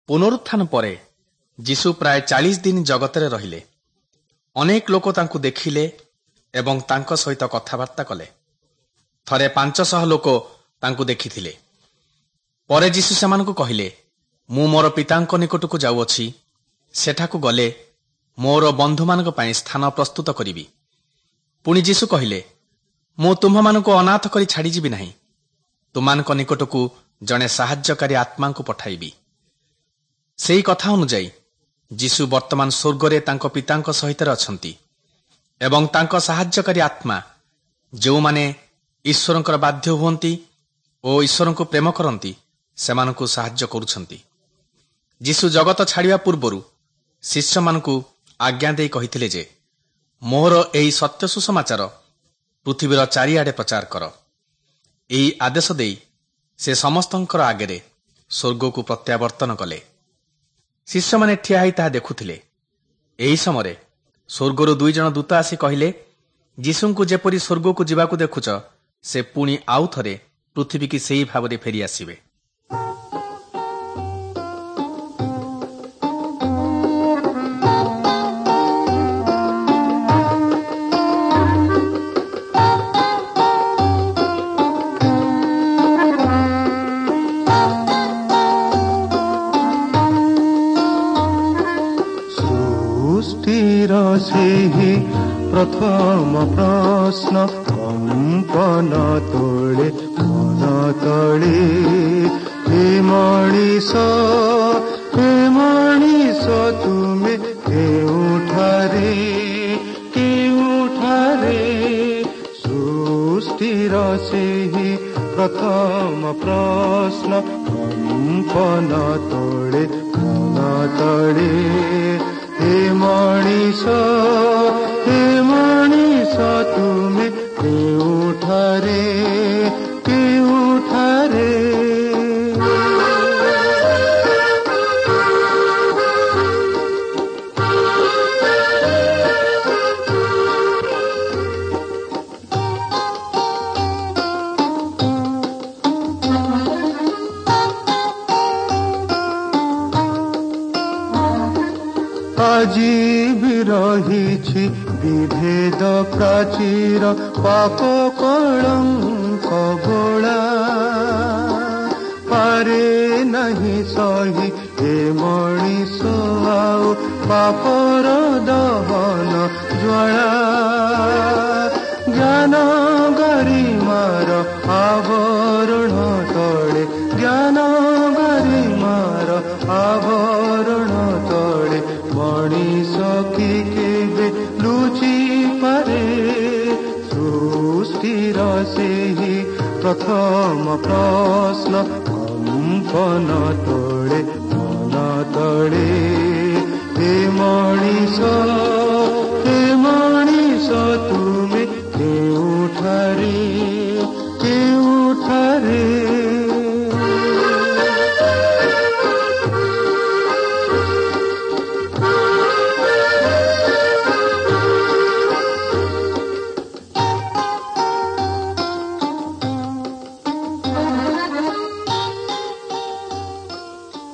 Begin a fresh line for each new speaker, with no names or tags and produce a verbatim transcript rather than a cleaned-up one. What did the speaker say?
ପୁନରୁତ୍ଥାନ ପରେ ଯୀଶୁ ପ୍ରାୟ ଚାଳିଶ ଦିନ ଜଗତରେ ରହିଲେ। ଅନେକ ଲୋକ ତାଙ୍କୁ ଦେଖିଲେ ଏବଂ ତାଙ୍କ ସହିତ କଥାବାର୍ତ୍ତା କଲେ। ଥରେ ପାଞ୍ଚଶହ ଲୋକ ତାଙ୍କୁ ଦେଖିଥିଲେ। ପରେ ଯୀଶୁ ସେମାନଙ୍କୁ କହିଲେ, ମୁଁ ମୋର ପିତାଙ୍କ ନିକଟକୁ ଯାଉଅଛି। ସେଠାକୁ ଗଲେ ମୋର ବନ୍ଧୁମାନଙ୍କ ପାଇଁ ସ୍ଥାନ ପ୍ରସ୍ତୁତ କରିବି। ପୁଣି ଯୀଶୁ କହିଲେ, ମୁଁ ତୁମ୍ଭମାନଙ୍କୁ ଅନାଥ କରି ଛାଡ଼ିଯିବି ନାହିଁ। ତୁମାନଙ୍କ ନିକଟକୁ ଜଣେ ସାହାଯ୍ୟକାରୀ ଆତ୍ମାଙ୍କୁ ପଠାଇବି। ସେହି କଥା ଅନୁଯାୟୀ ଯୀଶୁ ବର୍ତ୍ତମାନ ସ୍ୱର୍ଗରେ ତାଙ୍କ ପିତାଙ୍କ ସହିତ ଅଛନ୍ତି ଏବଂ ତାଙ୍କ ସାହାଯ୍ୟକାରୀ ଆତ୍ମା ଯେଉଁମାନେ ଈଶ୍ୱରଙ୍କର ବାଧ୍ୟ ହୁଅନ୍ତି ଓ ଈଶ୍ୱରଙ୍କୁ ପ୍ରେମ କରନ୍ତି ସେମାନଙ୍କୁ ସାହାଯ୍ୟ କରୁଛନ୍ତି। ଯୀଶୁ ଜଗତ ଛାଡ଼ିବା ପୂର୍ବରୁ ଶିଷ୍ୟମାନଙ୍କୁ ଆଜ୍ଞା ଦେଇ କହିଥିଲେ ଯେ, ମୋର ଏହି ସତ୍ୟ ସୁସମାଚାର ପୃଥିବୀର ଚାରିଆଡ଼େ ପ୍ରଚାର କର। ଏହି ଆଦେଶ ଦେଇ ସେ ସମସ୍ତଙ୍କର ଆଗରେ ସ୍ୱର୍ଗକୁ ପ୍ରତ୍ୟାବର୍ତ୍ତନ କଲେ। ଶିଷ୍ୟମାନେ ଠିଆ ହୋଇ ତାହା ଦେଖୁଥିଲେ। ଏହି ସମୟରେ ସ୍ୱର୍ଗରୁ ଦୁଇ ଜଣ ଦୂତ ଆସି କହିଲେ, ଯୀଶୁଙ୍କୁ ଯେପରି ସ୍ୱର୍ଗକୁ ଯିବାକୁ ଦେଖୁଛ, ସେ ପୁଣି ଆଉ ଥରେ ପୃଥିବୀକି ସେହି ଭାବରେ ଫେରିଆସିବେ।
ସେହି ପ୍ରଥମ ପ୍ରଶ୍ନ କମ୍ପନ ତୋଳେ ମନ ତଳେ, ହେ ମଣିଷ ହେ ମଣିଷ ତୁମେ କେଉଁଠାରେ କେଉଁଠାରେ। ସୃଷ୍ଟିର ସେହି ପ୍ରଥମ ପ୍ରଶ୍ନ କମ୍ପନ ତୋଳେ ମନ ତଳେ, ହେ ମଣିଷ ହେ ମଣିଷ ତୁମେ କେଉଁଠାରେ କେଉଁଠାରେ। ଆଜି ବି ରହିଛି ବିଭେଦ ପ୍ରାଚୀର, ପାପ କଳଙ୍କ ଗୋଳା ପାରେ ନାହିଁ ସହି ଏ ମଣିଷ ଆଉ ପାପର ଦହନ ଜ୍ୱାଳା। ଜ୍ଞାନ ଗରିମାର ଆବରଣ ତଳେ, ଜ୍ଞାନ ଗରିମାର ଆବରଣ ତଳେ ମଣିଷ କି କେବେ ଲୁଚି ପାରେ। ସୃଷ୍ଟିର ସେହି ପ୍ରଥମ ପ୍ରଶ୍ନ କମ୍ପନ ତୋଳେ ମନ ତଳେ, ହେ ମଣିଷ